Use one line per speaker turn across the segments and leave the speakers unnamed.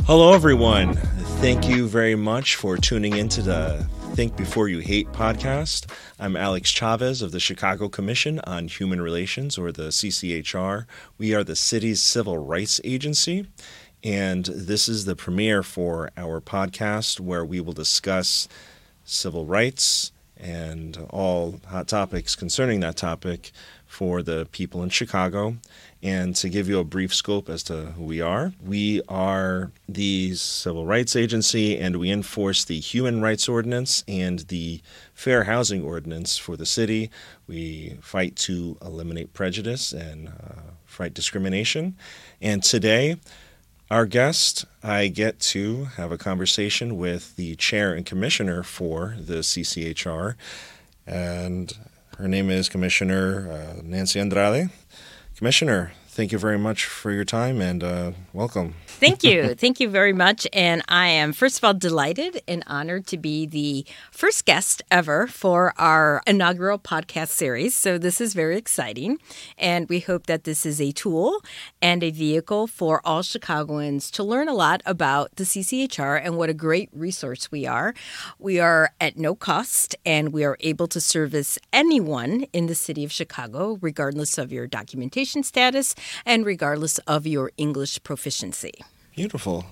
Hello, everyone. Thank you very much for tuning in to the Think Before You Hate podcast. I'm Alex Chavez of the Chicago Commission on Human Relations, or the CCHR. We are the city's civil rights agency, and this is the premiere for our podcast where we will discuss civil rights and all hot topics concerning that topic for the people in Chicago. And to give you a brief scope as to who we are the Civil Rights Agency, and we enforce the Human Rights Ordinance and the Fair Housing Ordinance for the city. We fight to eliminate prejudice and fight discrimination. And today, our guest, I get to have a conversation with the chair and commissioner for the CCHR, and her name is Commissioner Nancy Andrade. Commissioner, thank you very much for your time and welcome.
Thank you. Thank you very much. And I am, first of all, delighted and honored to be the first guest ever for our inaugural podcast series. So this is very exciting. And we hope that this is a tool and a vehicle for all Chicagoans to learn a lot about the CCHR and what a great resource we are. We are at no cost, and we are able to service anyone in the city of Chicago, regardless of your documentation status and regardless of your English proficiency.
Beautiful.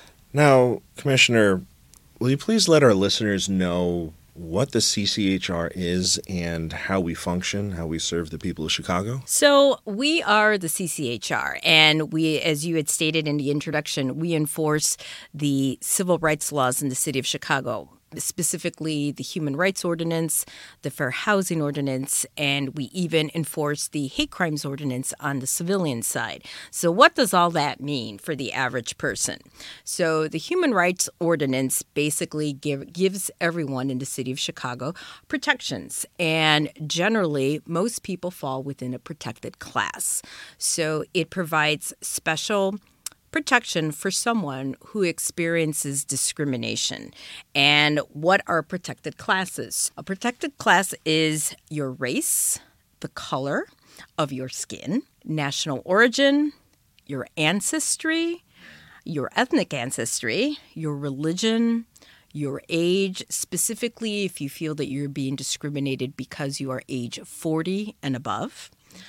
Now, Commissioner, will you please let our listeners know what the CCHR is and how we function, how we serve the people of Chicago?
So we are the CCHR, and we, as you had stated in the introduction, we enforce the civil rights laws in the city of Chicago, specifically the Human Rights Ordinance, the Fair Housing Ordinance, and we even enforce the Hate Crimes Ordinance on the civilian side. So what does all that mean for the average person? So the Human Rights Ordinance basically gives everyone in the city of Chicago protections, and generally most people fall within a protected class. So it provides special protection for someone who experiences discrimination. And what are protected classes? A protected class is your race, the color of your skin, national origin, your ancestry, your ethnic ancestry, your religion, your age, specifically if you feel that you're being discriminated because you are age 40 and above.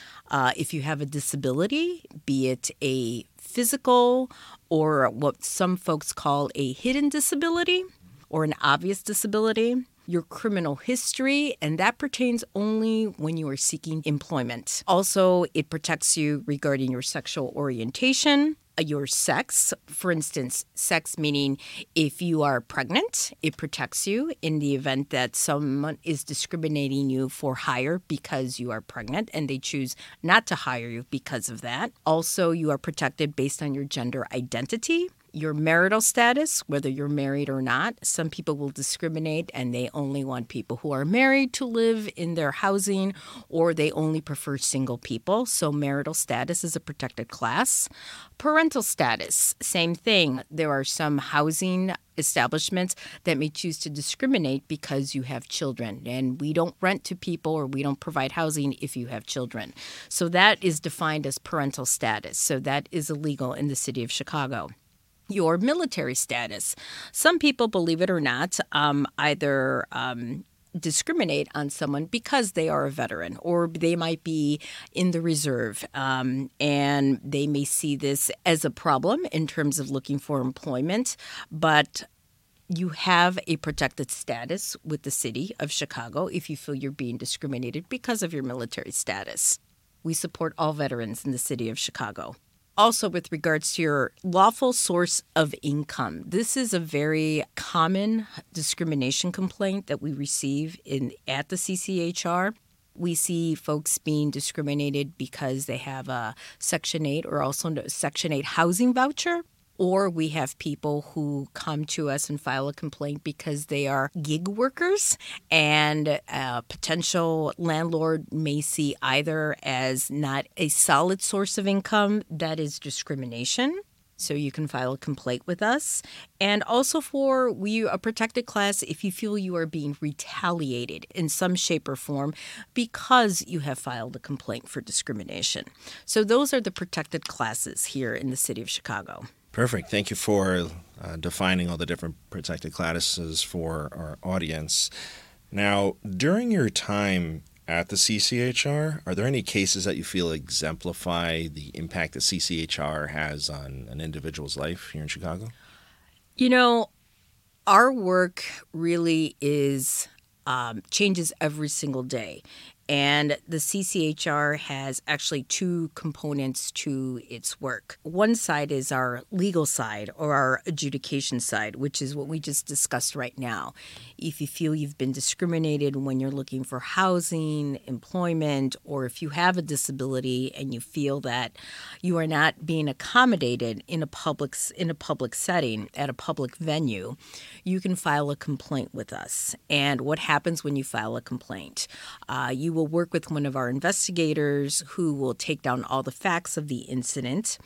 If you have a disability, be it a physical or what some folks call a hidden disability or an obvious disability, your criminal history, and that pertains only when you are seeking employment. Also, it protects you regarding your sexual orientation, your sex. For instance, sex meaning if you are pregnant, it protects you in the event that someone is discriminating you for hire because you are pregnant and they choose not to hire you because of that. Also, you are protected based on your gender identity. Your marital status, whether you're married or not. Some people will discriminate and they only want people who are married to live in their housing, or they only prefer single people. So marital status is a protected class. Parental status, same thing. There are some housing establishments that may choose to discriminate because you have children. And we don't rent to people or we don't provide housing if you have children. So that is defined as parental status. So that is illegal in the city of Chicago. Your military status. Some people, believe it or not, either discriminate on someone because they are a veteran or they might be in the reserve, and they may see this as a problem in terms of looking for employment, but you have a protected status with the city of Chicago if you feel you're being discriminated because of your military status. We support all veterans in the city of Chicago. Also, with regards to your lawful source of income, this is a very common discrimination complaint that we receive at the CCHR. We see folks being discriminated because they have a Section 8 or also a Section 8 housing voucher. Or we have people who come to us and file a complaint because they are gig workers, and a potential landlord may see either as not a solid source of income, that is discrimination. So you can file a complaint with us. And also for a protected class if you feel you are being retaliated in some shape or form because you have filed a complaint for discrimination. So those are the protected classes here in the city of Chicago.
Perfect. Thank you for defining all the different protected classes for our audience. Now, during your time at the CCHR, are there any cases that you feel exemplify the impact that CCHR has on an individual's life here in Chicago?
You know, our work really is changes every single day. And the CCHR has actually two components to its work. One side is our legal side or our adjudication side, which is what we just discussed right now. If you feel you've been discriminated when you're looking for housing, employment, or if you have a disability and you feel that you are not being accommodated in a public setting at a public venue, you can file a complaint with us. And what happens when you file a complaint? You will work with one of our investigators who will take down all the facts of the incident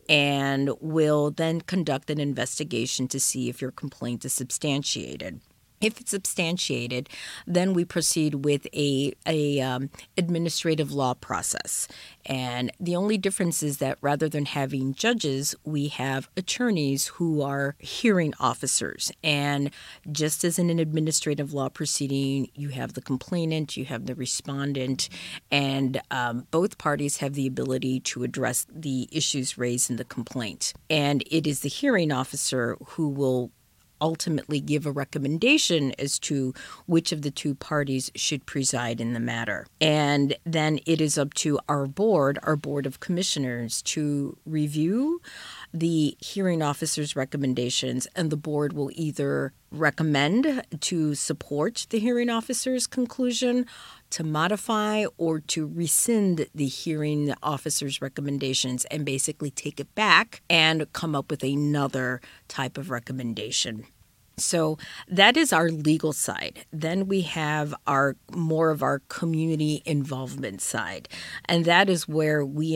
and will then conduct an investigation to see if your complaint is substantiated. If it's substantiated, then we proceed with a administrative law process. And the only difference is that rather than having judges, we have attorneys who are hearing officers. And just as in an administrative law proceeding, you have the complainant, you have the respondent, and both parties have the ability to address the issues raised in the complaint. And it is the hearing officer who will ultimately give a recommendation as to which of the two parties should preside in the matter. And then it is up to our board of commissioners, to review the hearing officer's recommendations, and the board will either recommend to support the hearing officer's conclusion, to modify, or to rescind the hearing officer's recommendations and basically take it back and come up with another type of recommendation. So that is our legal side. Then we have more of our community involvement side, and that is where we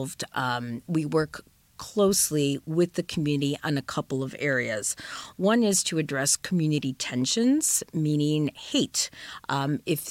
work closely with the community on a couple of areas. One is to address community tensions, meaning hate. If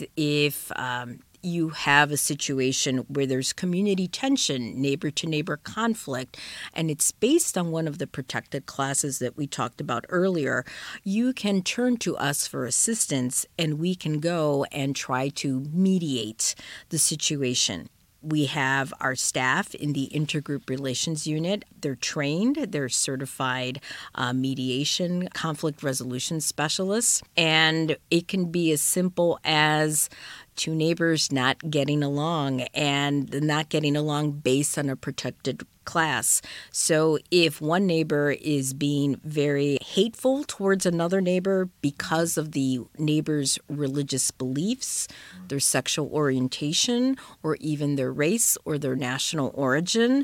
you have a situation where there's community tension, neighbor-to-neighbor conflict, and it's based on one of the protected classes that we talked about earlier, you can turn to us for assistance, and we can go and try to mediate the situation. We have our staff in the Intergroup Relations Unit. They're trained. They're certified mediation, conflict resolution specialists. And it can be as simple as two neighbors not getting along, and not getting along based on a protected class. So if one neighbor is being very hateful towards another neighbor because of the neighbor's religious beliefs, their sexual orientation, or even their race or their national origin,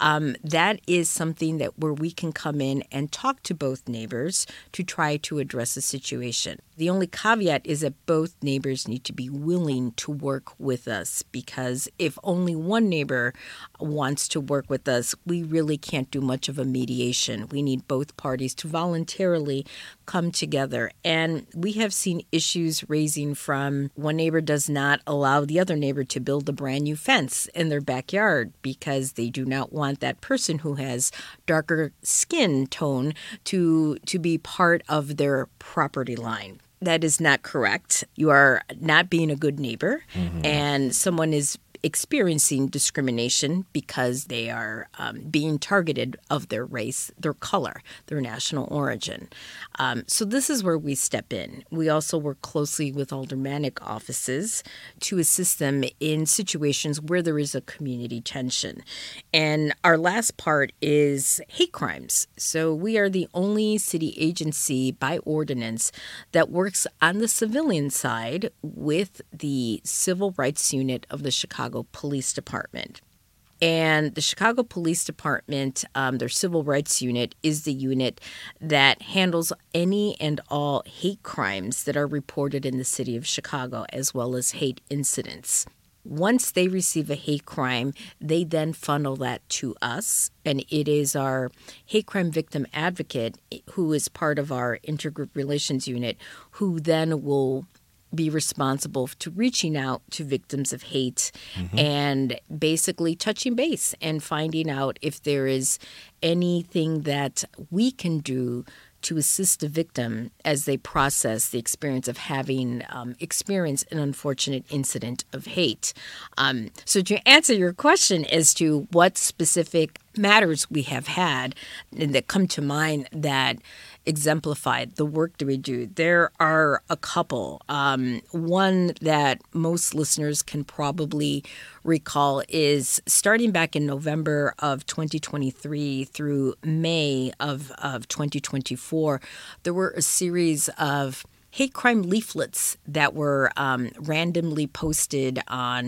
that is something where we can come in and talk to both neighbors to try to address the situation. The only caveat is that both neighbors need to be willing to work with us, because if only one neighbor wants to work with us, we really can't do much of a mediation. We need both parties to voluntarily come together. And we have seen issues raising from one neighbor does not allow the other neighbor to build a brand new fence in their backyard because they do not want that person who has darker skin tone to be part of their property line. That is not correct. You are not being a good neighbor, and someone is experiencing discrimination because they are being targeted of their race, their color, their national origin. So this is where we step in. We also work closely with aldermanic offices to assist them in situations where there is a community tension. And our last part is hate crimes. So we are the only city agency by ordinance that works on the civilian side with the Civil Rights Unit of the Chicago Police Department. And the Chicago Police Department, their Civil Rights Unit, is the unit that handles any and all hate crimes that are reported in the city of Chicago, as well as hate incidents. Once they receive a hate crime, they then funnel that to us, and it is our hate crime victim advocate, who is part of our Intergroup Relations Unit, who then will be responsible to reaching out to victims of hate and basically touching base and finding out if there is anything that we can do to assist the victim as they process the experience of having experienced an unfortunate incident of hate. So to answer your question as to what specific matters we have had and that come to mind that exemplify the work that we do, there are a couple. One that most listeners can probably recall is starting back in November of 2023 through May of 2024, there were a series of hate crime leaflets that were randomly posted on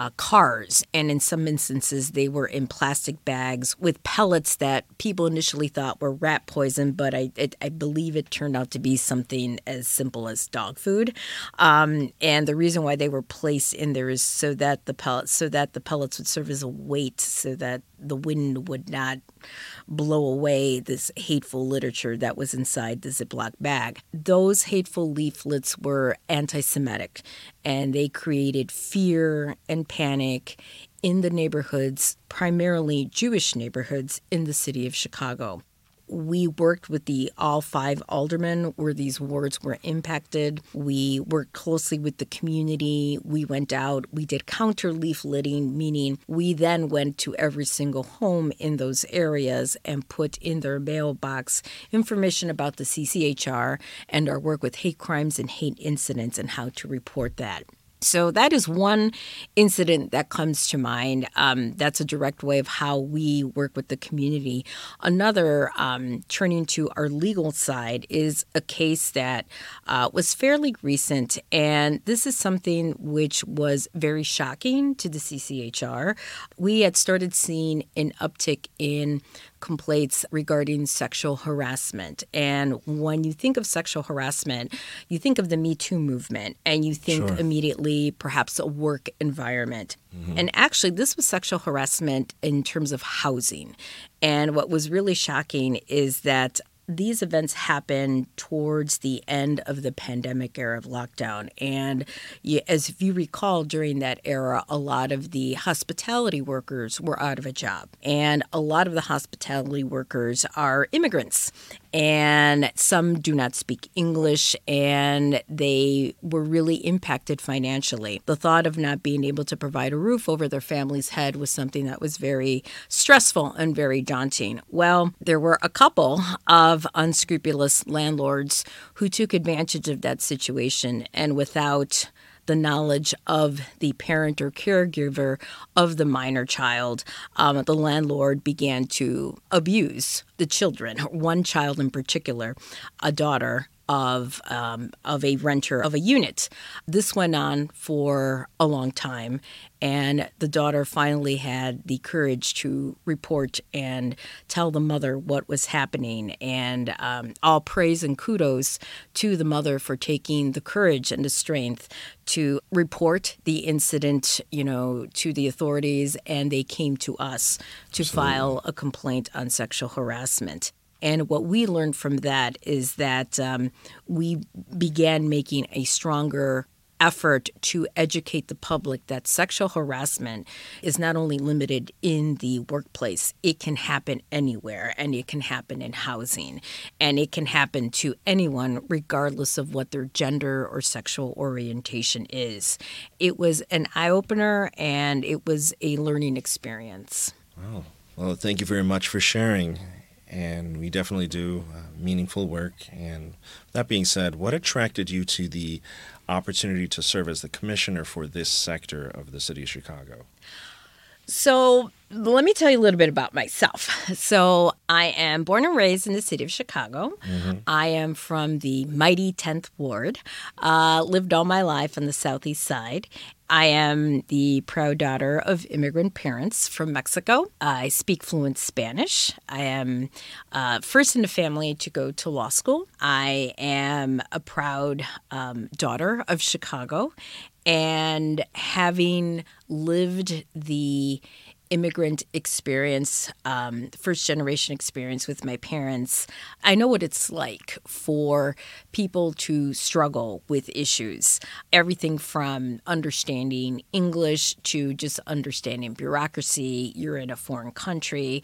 cars. And in some instances, they were in plastic bags with pellets that people initially thought were rat poison, but I believe it turned out to be something as simple as dog food. And the reason why they were placed in there is so that the pellets would serve as a weight so that the wind would not blow away this hateful literature that was inside the Ziploc bag. Those hateful leaflets were anti-Semitic, and they created fear and panic in the neighborhoods, primarily Jewish neighborhoods in the city of Chicago. We worked with the all 5 aldermen where these wards were impacted. We worked closely with the community. We went out. We did counter leafleting, meaning we then went to every single home in those areas and put in their mailbox information about the CCHR and our work with hate crimes and hate incidents and how to report that. So that is one incident that comes to mind. That's a direct way of how we work with the community. Another, turning to our legal side, is a case that was fairly recent. And this is something which was very shocking to the CCHR. We had started seeing an uptick in complaints regarding sexual harassment. And when you think of sexual harassment, you think of the Me Too movement, and you think immediately perhaps a work environment. And actually, this was sexual harassment in terms of housing. And what was really shocking is that these events happened towards the end of the pandemic era of lockdown. And as if you recall, during that era, a lot of the hospitality workers were out of a job. And a lot of the hospitality workers are immigrants. And some do not speak English, and they were really impacted financially. The thought of not being able to provide a roof over their family's head was something that was very stressful and very daunting. Well, there were a couple of unscrupulous landlords who took advantage of that situation, and without the knowledge of the parent or caregiver of the minor child, the landlord began to abuse the children. One child in particular, a daughter of a renter of a unit. This went on for a long time, and the daughter finally had the courage to report and tell the mother what was happening. And all praise and kudos to the mother for taking the courage and the strength to report the incident, to the authorities, and they came to us to file a complaint on sexual harassment. And what we learned from that is that we began making a stronger effort to educate the public that sexual harassment is not only limited in the workplace, it can happen anywhere, and it can happen in housing, and it can happen to anyone regardless of what their gender or sexual orientation is. It was an eye-opener, and it was a learning experience.
Wow. Well, thank you very much for sharing. And we definitely do meaningful work. And that being said, what attracted you to the opportunity to serve as the commissioner for this sector of the city of Chicago?
So let me tell you a little bit about myself. So I am born and raised in the city of Chicago. I am from the mighty 10th Ward, lived all my life on the southeast side. I am the proud daughter of immigrant parents from Mexico. I speak fluent Spanish. I am first in the family to go to law school. I am a proud daughter of Chicago. And having lived the immigrant experience, first-generation experience with my parents, I know what it's like for people to struggle with issues. Everything from understanding English to just understanding bureaucracy. You're in a foreign country.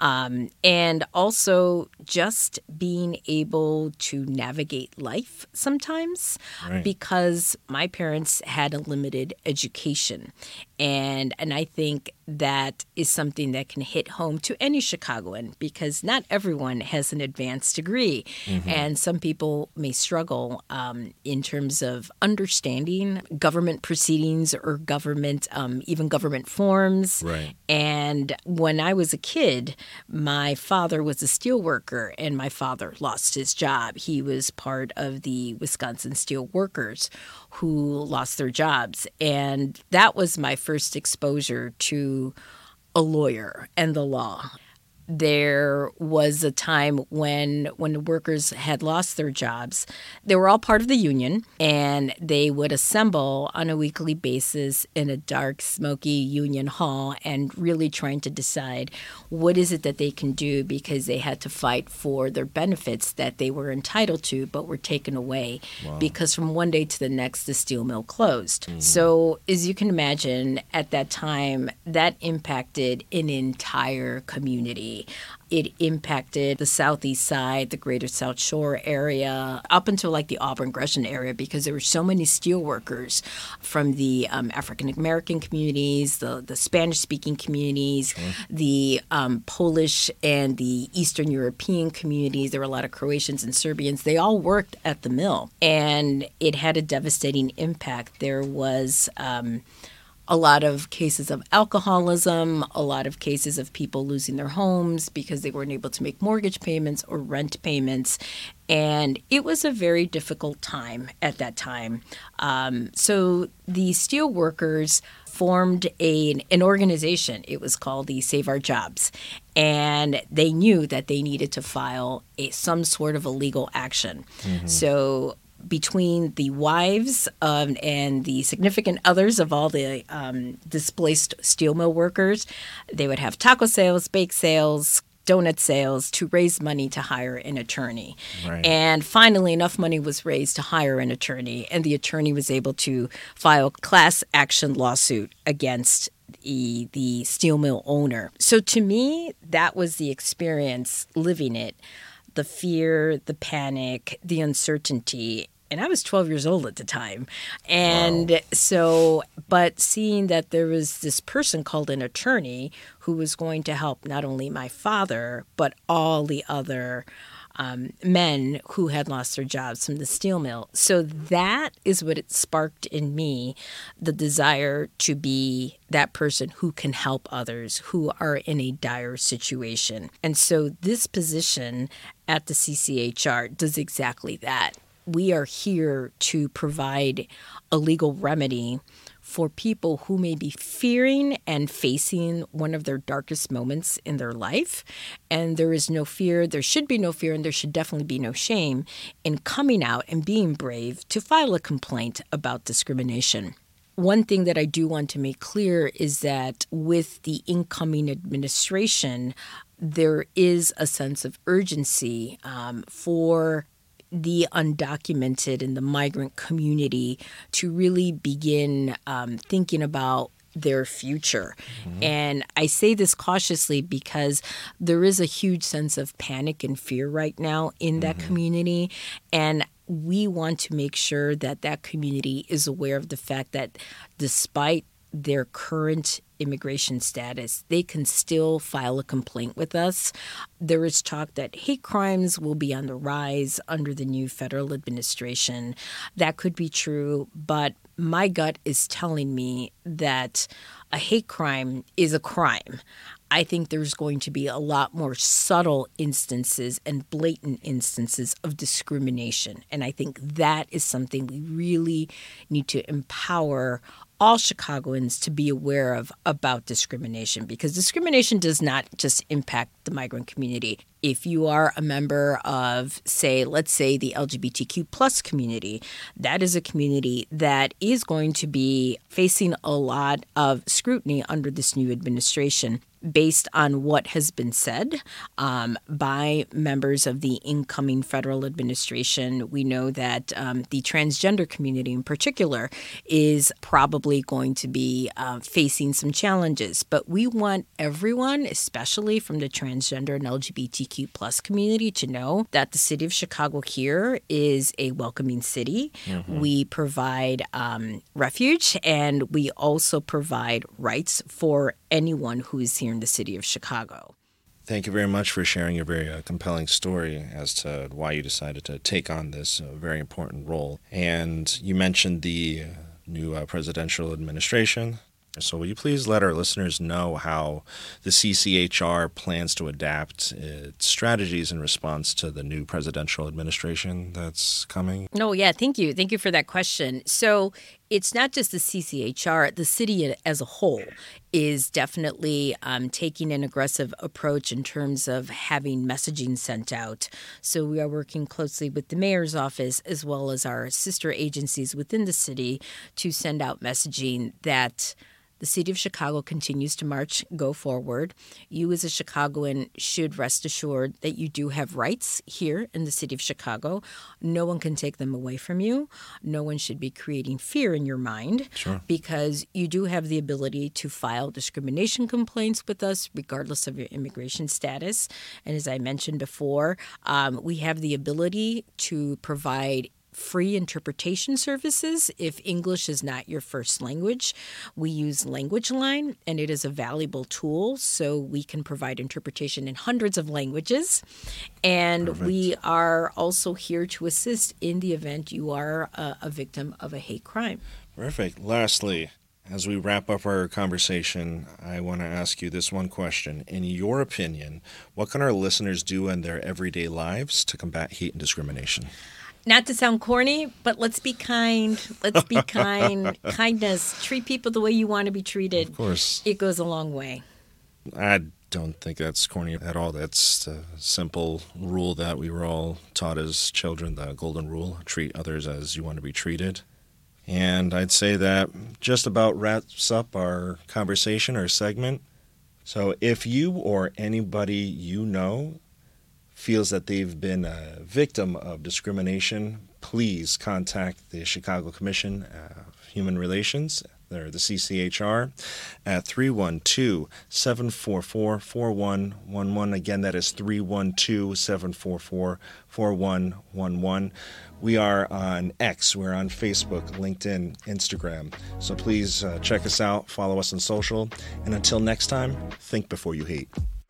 And also just being able to navigate life sometimes,
Right.
because my parents had a limited education. And I think that is something that can hit home to any Chicagoan, because not everyone has an advanced degree. And some people may struggle in terms of understanding government proceedings or government, even government forms.
Right.
And when I was a kid, my father was a steel worker, and my father lost his job. He was part of the Wisconsin Steel Workers who lost their jobs. And that was my first exposure to a lawyer and the law. There was a time when the workers had lost their jobs. They were all part of the union, and they would assemble on a weekly basis in a dark, smoky union hall and really trying to decide what is it that they can do, because they had to fight for their benefits that they were entitled to but were taken away because from one day to the next the steel mill closed. So as you can imagine, at that time, that impacted an entire community. It impacted the southeast side, the greater South Shore area, up until like the Auburn-Gresham area, because there were so many steel workers from the African-American communities, the Spanish-speaking communities, the Polish and the Eastern European communities. There were a lot of Croatians and Serbians. They all worked at the mill, and it had a devastating impact. There was a lot of cases of alcoholism, a lot of cases of people losing their homes because they weren't able to make mortgage payments or rent payments. And it was a very difficult time at that time. So the steel workers formed an organization. It was called the Save Our Jobs. And they knew that they needed to file some sort of a legal action. So between the wives and the significant others of all the displaced steel mill workers, they would have taco sales, bake sales, donut sales to raise money to hire an attorney.
Right.
And finally, enough money was raised to hire an attorney, and the attorney was able to file a class action lawsuit against the steel mill owner. So to me, that was the experience, living it, the fear, the panic, the uncertainty. And I was 12 years old at the time. And so, but seeing that there was this person called an attorney who was going to help not only my father, but all the other men who had lost their jobs from the steel mill. So that is what it sparked in me, the desire to be that person who can help others who are in a dire situation. And so this position at the CCHR does exactly that. We are here to provide a legal remedy for people who may be fearing and facing one of their darkest moments in their life. And there is no fear, there should be no fear, and there should definitely be no shame in coming out and being brave to file a complaint about discrimination. One thing that I do want to make clear is that with the incoming administration, there is a sense of urgency for the undocumented and the migrant community to really begin thinking about their future. And I say this cautiously because there is a huge sense of panic and fear right now in that community. And we want to make sure that that community is aware of the fact that despite their current immigration status, they can still file a complaint with us. There is talk that hate crimes will be on the rise under the new federal administration. That could be true, but my gut is telling me that a hate crime is a crime. I think there's going to be a lot more subtle instances and blatant instances of discrimination. And I think that is something we really need to empower all Chicagoans to be aware of about discrimination, because discrimination does not just impact the migrant community. If you are a member of, let's say the LGBTQ plus community, that is a community that is going to be facing a lot of scrutiny under this new administration based on what has been said by members of the incoming federal administration. We know that the transgender community in particular is probably going to be facing some challenges. But we want everyone, especially from the transgender and LGBTQ plus community, to know that the city of Chicago here is a welcoming city. Mm-hmm. We provide refuge, and we also provide rights for anyone who is here in the city of Chicago.
Thank you very much for sharing your very compelling story as to why you decided to take on this very important role. And you mentioned the new presidential administration. So will you please let our listeners know how the CCHR plans to adapt its strategies in response to the new presidential administration that's coming?
Oh, yeah. Thank you. Thank you for that question. So it's not just the CCHR. The city as a whole is definitely taking an aggressive approach in terms of having messaging sent out. So we are working closely with the mayor's office as well as our sister agencies within the city to send out messaging that the city of Chicago continues to go forward. You as a Chicagoan should rest assured that you do have rights here in the city of Chicago. No one can take them away from you. No one should be creating fear in your mind.
Sure.
Because you do have the ability to file discrimination complaints with us regardless of your immigration status. And as I mentioned before, we have the ability to provide free interpretation services if English is not your first language. We use Language Line, and it is a valuable tool, so we can provide interpretation in hundreds of languages. And
Perfect.
We are also here to assist in the event you are a victim of a hate crime.
Perfect. Lastly, as we wrap up our conversation, I want to ask you this one question. In your opinion, what can our listeners do in their everyday lives to combat hate and discrimination?
Not to sound corny, but let's be kind. Let's be kind. Kindness. Treat people the way you want to be treated.
Of course.
It goes a long way.
I don't think that's corny at all. That's a simple rule that we were all taught as children, the golden rule. Treat others as you want to be treated. And I'd say that just about wraps up our conversation, our segment. So if you or anybody you know feels that they've been a victim of discrimination, please contact the Chicago Commission of Human Relations, or the CCHR, at 312-744-4111. Again, that is 312-744-4111. We are on X, we're on Facebook, LinkedIn, Instagram. So please check us out, follow us on social, and until next time, think before you hate.